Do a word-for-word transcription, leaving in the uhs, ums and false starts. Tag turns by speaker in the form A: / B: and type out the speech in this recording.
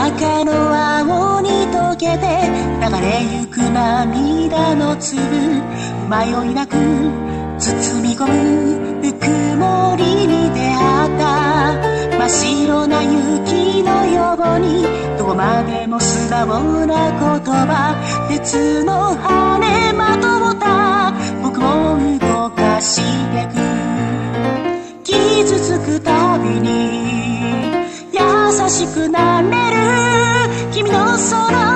A: 赤の青に溶けて流れゆく涙の粒、迷いなく包み込むぬくもりに出会った。真っ白な雪のようにどこまでも素直な言葉、鉄の羽まとった僕を動かしてく。傷つくたびに優しくなれる君のその